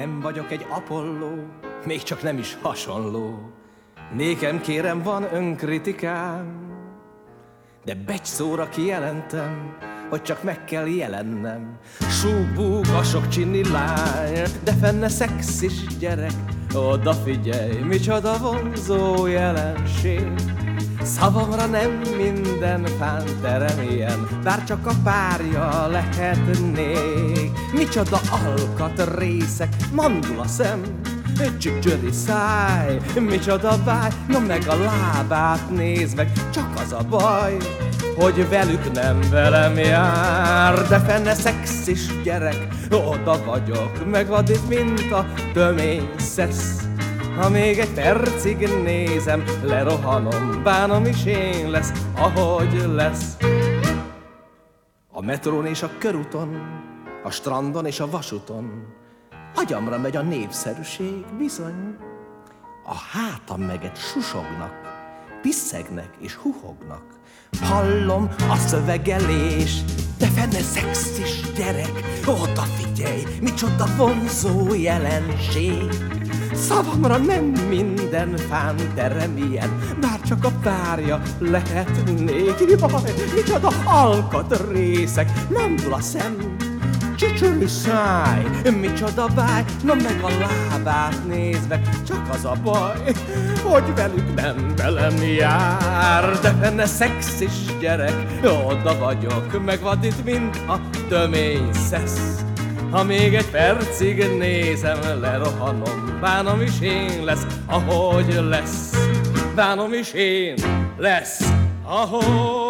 Nem vagyok egy Apolló, még csak nem is hasonló. Nékem kérem van önkritikám, de begy-szóra kijelentem, hogy csak meg kell jelennem. Súbú, sok csinni lány, de fenne szexis gyerek. Odafigyelj, micsoda vonzó jelenség. Szavamra nem minden fánterem ilyen, bár csak a párja lehetnék. Micsoda alkatrészek, mandula szem, csücsöri száj, micsoda báj. No meg a lábát nézd meg, csak az a baj, hogy velük nem velem jár. De fenne szexis gyerek, oda vagyok, megvadít, mint a tömény szesz. Ha még egy percig nézem, lerohanom, bánom is én lesz, ahogy lesz. A metrón és a körúton, a strandon és a vasúton agyamra megy a népszerűség, bizony. A hátam meget susognak, piszegnek és huhognak. Hallom a szövegelés, de fenne szexis gyerek. Odafigyelj, micsoda vonzó jelenség. Szavamra nem minden fánterem ilyen, bár csak a párja lehetnék. Jaj, micsoda alkatrészek, mandula szem, csücsöri száj, micsoda báj. No meg a lábát nézd meg, csak az a baj, hogy velük nem velem jár. De benne szexis gyerek, oda vagyok, megvadít, mint a tömény szesz. Ha még egy percig nézem, lerohanom, bánom is én lesz, ahogy lesz. Bánom is én lesz, ahogy